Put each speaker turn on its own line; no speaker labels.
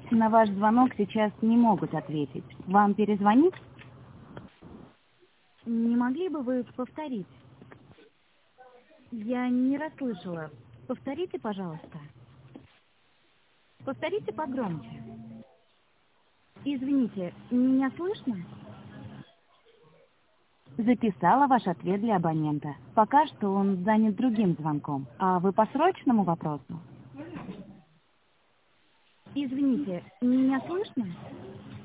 На ваш звонок сейчас не могут ответить. Вам перезвонить?
Не могли бы вы повторить? Я не расслышала. Повторите, пожалуйста. Повторите погромче. Извините, меня слышно?
Записала ваш ответ для абонента. Пока что он занят другим звонком. А вы по срочному вопросу?
Извините, меня слышно?